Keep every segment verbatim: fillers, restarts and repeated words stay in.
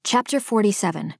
Chapter forty-seven.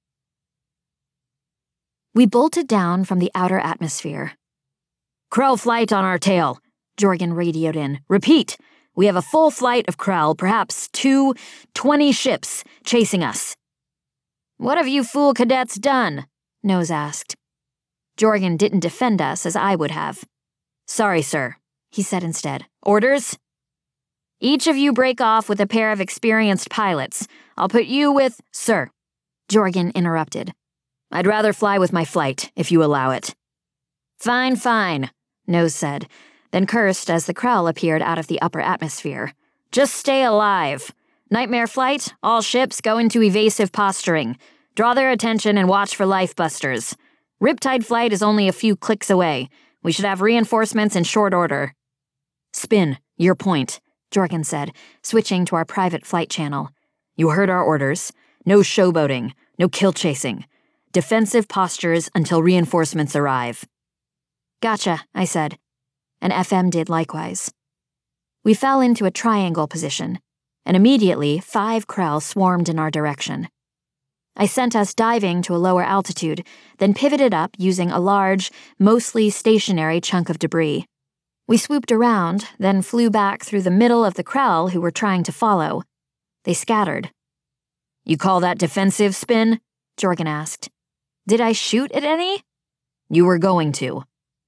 We bolted down from the outer atmosphere. "Krell flight on our tail," Jorgen radioed in. "Repeat, we have a full flight of Krell, perhaps two, twenty ships, chasing us." "What have you fool cadets done?" Nose asked. Jorgen didn't defend us as I would have. "Sorry, sir," he said instead. "Orders?" "Each of you break off with a pair of experienced pilots. I'll put you with—" "Sir," Jorgen interrupted. "I'd rather fly with my flight, if you allow it." "Fine, fine," Nose said, then cursed as the Krell appeared out of the upper atmosphere. "Just stay alive. Nightmare flight, all ships go into evasive posturing. Draw their attention and watch for lifebusters. Riptide flight is only a few clicks away. We should have reinforcements in short order." "Spin, your point," Jorgen said, switching to our private flight channel. "You heard our orders. No showboating, no kill chasing. Defensive postures until reinforcements arrive." "Gotcha," I said, and F M did likewise. We fell into a triangle position, and immediately five Krell swarmed in our direction. I sent us diving to a lower altitude, then pivoted up using a large, mostly stationary chunk of debris. We swooped around, then flew back through the middle of the Krell who were trying to follow. They scattered. "You call that defensive, Spin?" Jorgen asked. "Did I shoot at any?" "You were going to."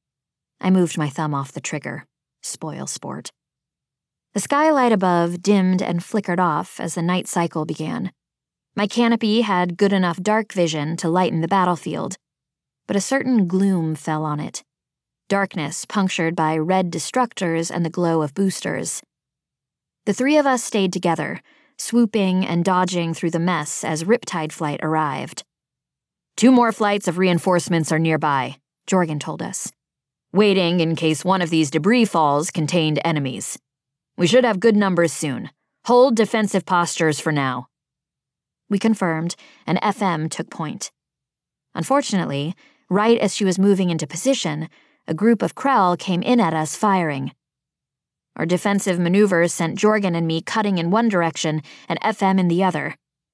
I moved my thumb off the trigger. Spoil sport. The skylight above dimmed and flickered off as the night cycle began. My canopy had good enough dark vision to lighten the battlefield, but a certain gloom fell on it. Darkness punctured by red destructors and the glow of boosters. The three of us stayed together, swooping and dodging through the mess as Riptide flight arrived. "Two more flights of reinforcements are nearby," Jorgen told us. "Waiting in case one of these debris falls contained enemies. We should have good numbers soon. Hold defensive postures for now." We confirmed, and F M took point. Unfortunately, right as she was moving into position, a group of Krell came in at us firing. Our defensive maneuvers sent Jorgen and me cutting in one direction and F M in the other.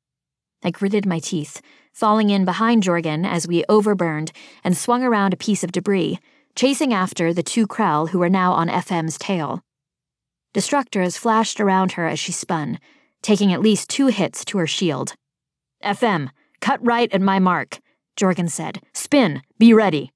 I gritted my teeth, falling in behind Jorgen as we overburned and swung around a piece of debris, chasing after the two Krell who were now on F M's tail. Destructors flashed around her as she spun, taking at least two hits to her shield. "F M, cut right at my mark," Jorgen said. "Spin, be ready."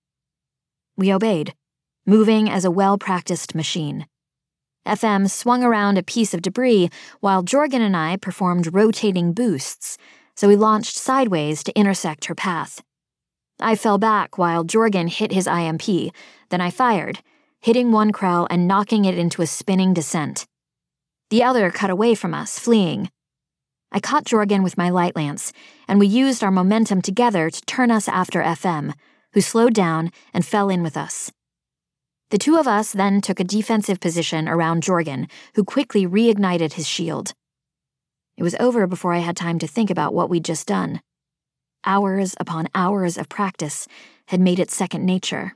We obeyed, moving as a well-practiced machine. F M swung around a piece of debris while Jorgen and I performed rotating boosts, so we launched sideways to intersect her path. I fell back while Jorgen hit his I M P, then I fired, hitting one Krell and knocking it into a spinning descent. The other cut away from us, fleeing. I caught Jorgen with my light lance, and we used our momentum together to turn us after F M, who slowed down and fell in with us. The two of us then took a defensive position around Jorgen, who quickly reignited his shield. It was over before I had time to think about what we'd just done. Hours upon hours of practice had made it second nature.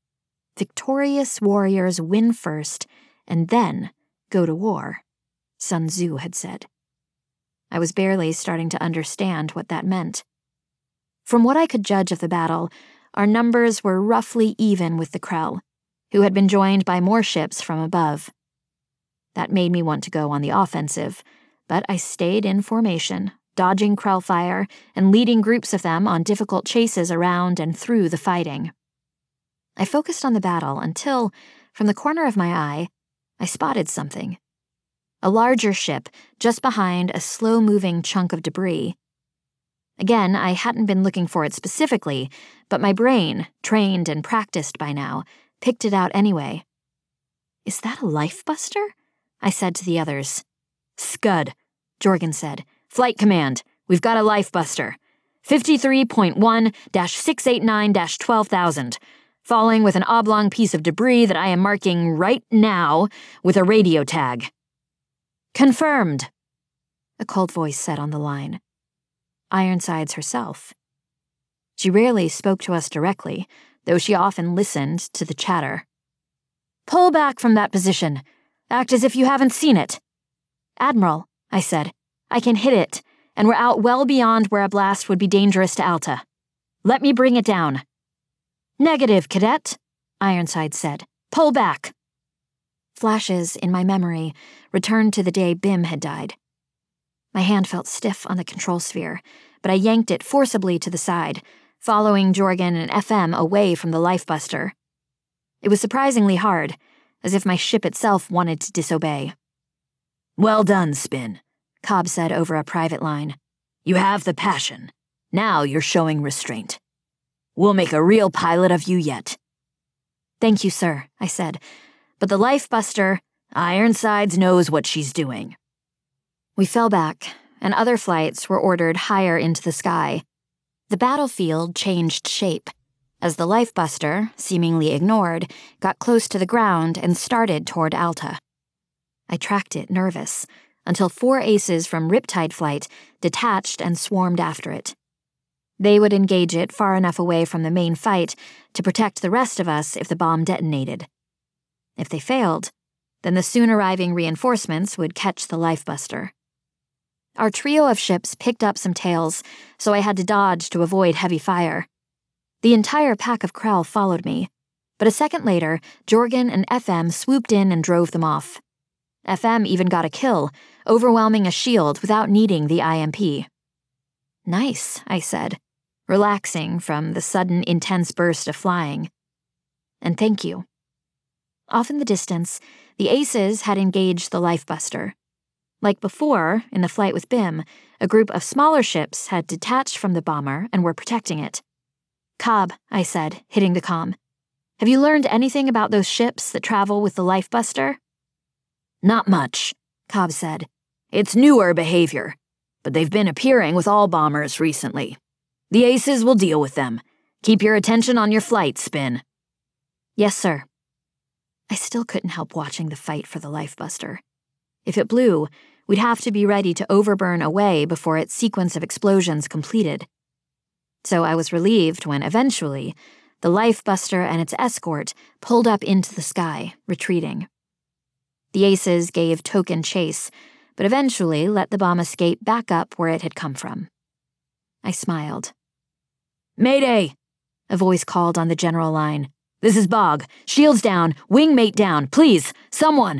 Victorious warriors win first, and then go to war, Sun Tzu had said. I was barely starting to understand what that meant. From what I could judge of the battle, our numbers were roughly even with the Krell, who had been joined by more ships from above. That made me want to go on the offensive, but I stayed in formation, dodging Krell fire and leading groups of them on difficult chases around and through the fighting. I focused on the battle until, from the corner of my eye, I spotted something. A larger ship just behind a slow-moving chunk of debris. Again, I hadn't been looking for it specifically, but my brain, trained and practiced by now, picked it out anyway. "Is that a lifebuster?" I said to the others. "Scud," Jorgen said. "Flight command, we've got a lifebuster. fifty-three point one dash six eight nine dash twelve thousand, falling with an oblong piece of debris that I am marking right now with a radio tag." "Confirmed," a cold voice said on the line. Ironsides herself. She rarely spoke to us directly, though she often listened to the chatter. "Pull back from that position. Act as if you haven't seen it." "Admiral," I said, "I can hit it, and we're out well beyond where a blast would be dangerous to Alta. Let me bring it down." "Negative, Cadet," Ironside said. "Pull back." Flashes in my memory returned to the day Bim had died. My hand felt stiff on the control sphere, but I yanked it forcibly to the side, following Jorgen and F M away from the lifebuster. It was surprisingly hard, as if my ship itself wanted to disobey. "Well done, Spin," Cobb said over a private line. "You have the passion. Now you're showing restraint. We'll make a real pilot of you yet." "Thank you, sir," I said, but the lifebuster, Ironsides knows what she's doing." We fell back, and other flights were ordered higher into the sky. The battlefield changed shape, as the lifebuster, seemingly ignored, got close to the ground and started toward Alta. I tracked it, nervous, until four aces from Riptide Flight detached and swarmed after it. They would engage it far enough away from the main fight to protect the rest of us if the bomb detonated. If they failed, then the soon-arriving reinforcements would catch the lifebuster. Our trio of ships picked up some tails, so I had to dodge to avoid heavy fire. The entire pack of Krell followed me, but a second later, Jorgen and F M swooped in and drove them off. F M even got a kill, overwhelming a shield without needing the I M P. "Nice," I said, relaxing from the sudden intense burst of flying. "And thank you." Off in the distance, the aces had engaged the lifebuster. Like before, in the flight with Bim, a group of smaller ships had detached from the bomber and were protecting it. "Cobb," I said, hitting the comm. "Have you learned anything about those ships that travel with the lifebuster?" "Not much," Cobb said. "It's newer behavior, but they've been appearing with all bombers recently. The aces will deal with them. Keep your attention on your flight, Spin." "Yes, sir." I still couldn't help watching the fight for the lifebuster. If it blew, we'd have to be ready to overburn away before its sequence of explosions completed. So I was relieved when, eventually, the lifebuster and its escort pulled up into the sky, retreating. The aces gave token chase, but eventually let the bomb escape back up where it had come from. I smiled. "Mayday!" a voice called on the general line. "This is Bog. Shields down, wingmate down, please, someone!"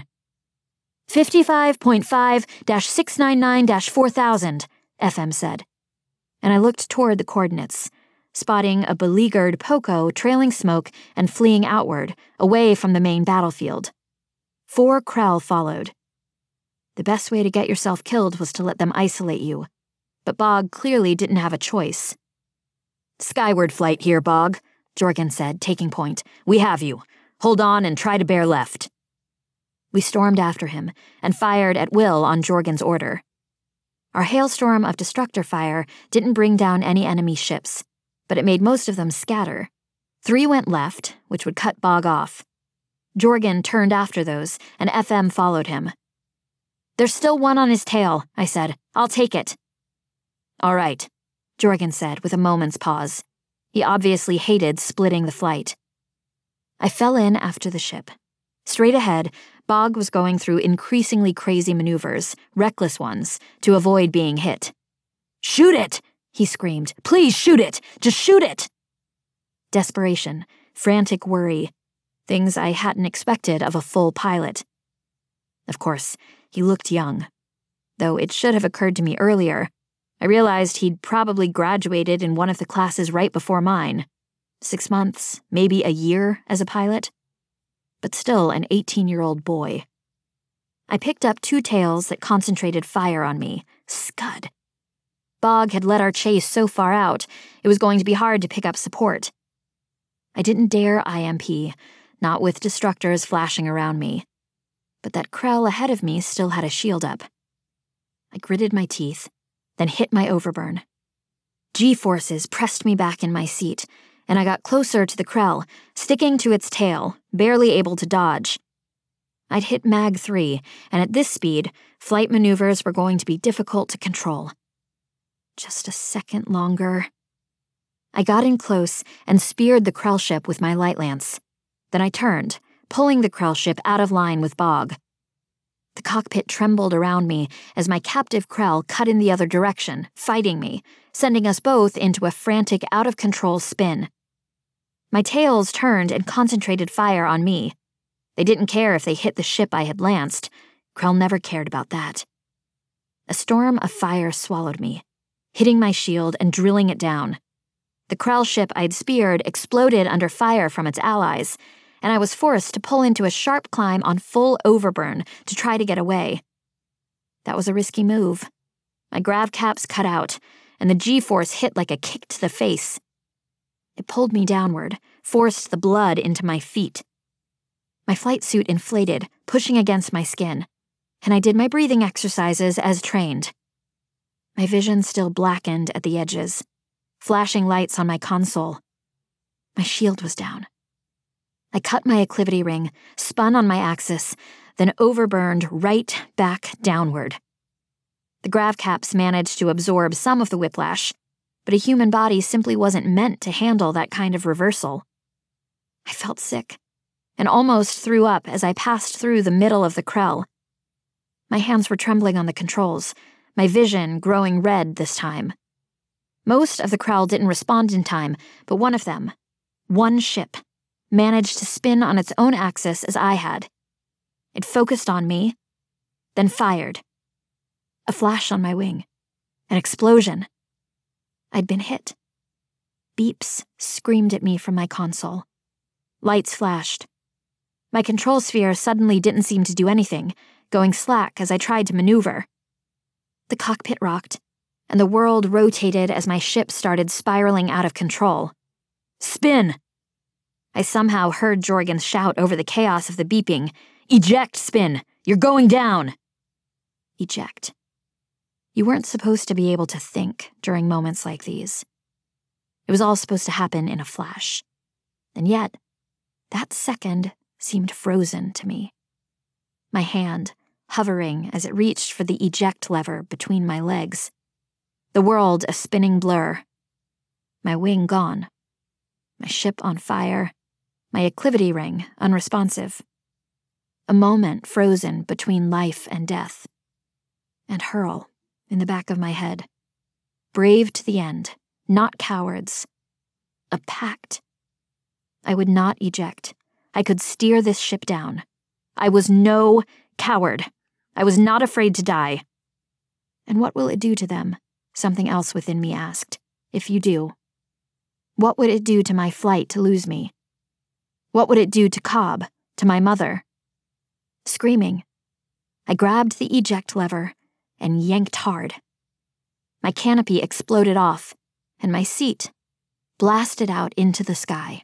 fifty-five point five dash six nine nine dash four thousand, F M said, and I looked toward the coordinates, spotting a beleaguered Poco trailing smoke and fleeing outward, away from the main battlefield. Four Krell followed. The best way to get yourself killed was to let them isolate you, but Bog clearly didn't have a choice. "Skyward flight here, Bog," Jorgen said, taking point. "We have you. Hold on and try to bear left." We stormed after him and fired at will on Jorgen's order. Our hailstorm of destructor fire didn't bring down any enemy ships, but it made most of them scatter. Three went left, which would cut Bog off. Jorgen turned after those, and F M followed him. "There's still one on his tail," I said. "I'll take it." "All right," Jorgen said with a moment's pause. He obviously hated splitting the flight. I fell in after the ship. Straight ahead, Bog was going through increasingly crazy maneuvers, reckless ones, to avoid being hit. "Shoot it!" he screamed. "Please shoot it! Just shoot it!" Desperation, frantic worry, things I hadn't expected of a full pilot. Of course, he looked young. Though it should have occurred to me earlier, I realized he'd probably graduated in one of the classes right before mine. Six months, maybe a year as a pilot. But still an eighteen-year-old boy. I picked up two tails that concentrated fire on me. Scud. Bog had let our chase so far out, it was going to be hard to pick up support. I didn't dare I M P, not with destructors flashing around me. But that Krell ahead of me still had a shield up. I gritted my teeth, then hit my overburn. G-forces pressed me back in my seat, and I got closer to the Krell, sticking to its tail, barely able to dodge. I'd hit Mag three, and at this speed, flight maneuvers were going to be difficult to control. Just a second longer. I got in close and speared the Krell ship with my light lance. Then I turned, pulling the Krell ship out of line with Bog. The cockpit trembled around me as my captive Krell cut in the other direction, fighting me, sending us both into a frantic, out-of-control spin. My tails turned and concentrated fire on me. They didn't care if they hit the ship I had lanced. Krell never cared about that. A storm of fire swallowed me, hitting my shield and drilling it down. The Krell ship I'd speared exploded under fire from its allies, and I was forced to pull into a sharp climb on full overburn to try to get away. That was a risky move. My grav caps cut out, and the G-force hit like a kick to the face. It pulled me downward, forced the blood into my feet. My flight suit inflated, pushing against my skin, and I did my breathing exercises as trained. My vision still blackened at the edges, flashing lights on my console. My shield was down. I cut my acclivity ring, spun on my axis, then overburned right back downward. The grav caps managed to absorb some of the whiplash, but a human body simply wasn't meant to handle that kind of reversal. I felt sick, and almost threw up as I passed through the middle of the Krell. My hands were trembling on the controls, my vision growing red this time. Most of the Krell didn't respond in time, but one of them, one ship, managed to spin on its own axis as I had. It focused on me, then fired. A flash on my wing. An explosion. I'd been hit. Beeps screamed at me from my console. Lights flashed. My control sphere suddenly didn't seem to do anything, going slack as I tried to maneuver. The cockpit rocked, and the world rotated as my ship started spiraling out of control. Spin! I somehow heard Jorgen shout over the chaos of the beeping, "Eject, Spin! You're going down!" Eject. You weren't supposed to be able to think during moments like these. It was all supposed to happen in a flash. And yet, that second seemed frozen to me. My hand, hovering as it reached for the eject lever between my legs. The world a spinning blur. My wing gone. My ship on fire. My acclivity ring unresponsive. A moment frozen between life and death. And Hurl, in the back of my head. Brave to the end, not cowards. A pact. I would not eject. I could steer this ship down. I was no coward. I was not afraid to die. And what will it do to them? Something else within me asked. If you do. What would it do to my flight to lose me? What would it do to Cobb, to my mother? Screaming, I grabbed the eject lever and yanked hard. My canopy exploded off, and my seat blasted out into the sky.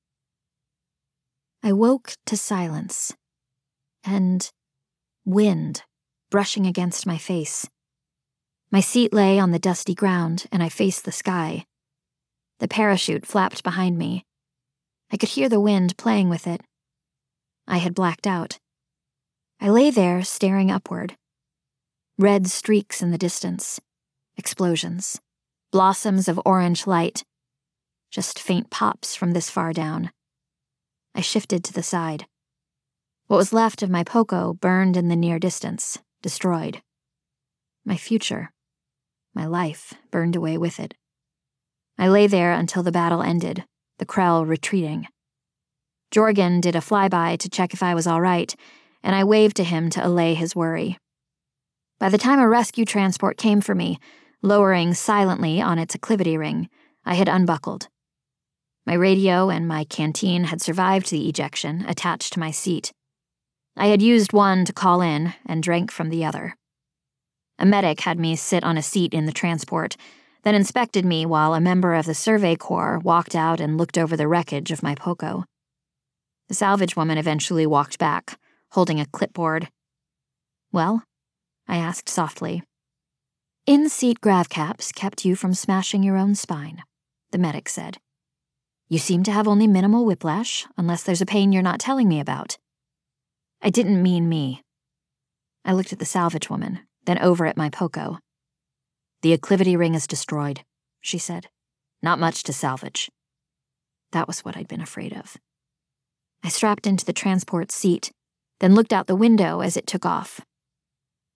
I woke to silence, and wind brushing against my face. My seat lay on the dusty ground, and I faced the sky. The parachute flapped behind me. I could hear the wind playing with it. I had blacked out. I lay there staring upward. Red streaks in the distance. Explosions. Blossoms of orange light. Just faint pops from this far down. I shifted to the side. What was left of my Poco burned in the near distance, destroyed. My future, my life, burned away with it. I lay there until the battle ended, the Krell retreating. Jorgen did a flyby to check if I was all right, and I waved to him to allay his worry. By the time a rescue transport came for me, lowering silently on its acclivity ring, I had unbuckled. My radio and my canteen had survived the ejection, attached to my seat. I had used one to call in and drank from the other. A medic had me sit on a seat in the transport, then inspected me while a member of the Survey Corps walked out and looked over the wreckage of my Poco. The salvage woman eventually walked back, holding a clipboard. Well? I asked softly. In-seat grav caps kept you from smashing your own spine, the medic said. You seem to have only minimal whiplash, unless there's a pain you're not telling me about. I didn't mean me. I looked at the salvage woman, then over at my Poco. The acclivity ring is destroyed, she said. Not much to salvage. That was what I'd been afraid of. I strapped into the transport seat, then looked out the window as it took off,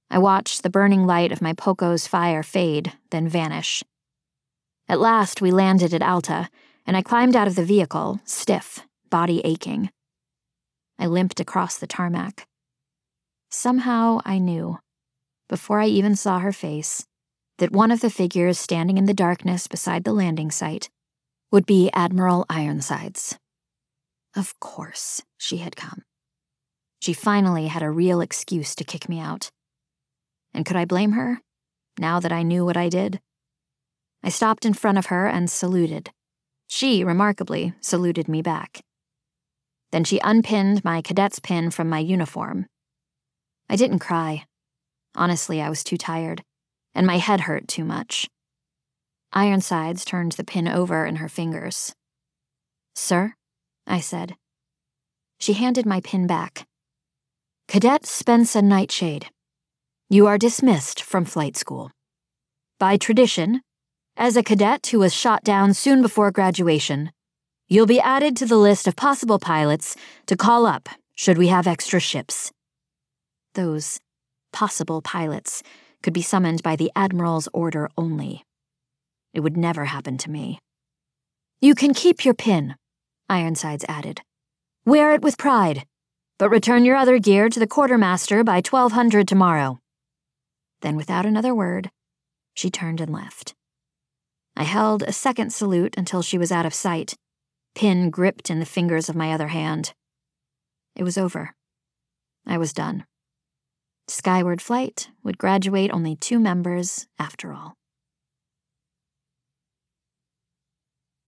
I watched the burning light of my Poco's fire fade, then vanish. At last, we landed at Alta, and I climbed out of the vehicle, stiff, body aching. I limped across the tarmac. Somehow I knew, before I even saw her face, that one of the figures standing in the darkness beside the landing site would be Admiral Ironsides. Of course, she had come. She finally had a real excuse to kick me out. And could I blame her, now that I knew what I did? I stopped in front of her and saluted. She, remarkably, saluted me back. Then she unpinned my cadet's pin from my uniform. I didn't cry. Honestly, I was too tired, and my head hurt too much. Ironsides turned the pin over in her fingers. "Sir?" I said. She handed my pin back. "Cadet Spensa Nightshade, you are dismissed from flight school. By tradition, as a cadet who was shot down soon before graduation, you'll be added to the list of possible pilots to call up should we have extra ships." Those possible pilots could be summoned by the Admiral's order only. It would never happen to me. "You can keep your pin," Ironsides added. "Wear it with pride, but return your other gear to the quartermaster by twelve hundred tomorrow." Then, without another word, she turned and left. I held a second salute until she was out of sight, pin gripped in the fingers of my other hand. It was over. I was done. Skyward Flight would graduate only two members after all.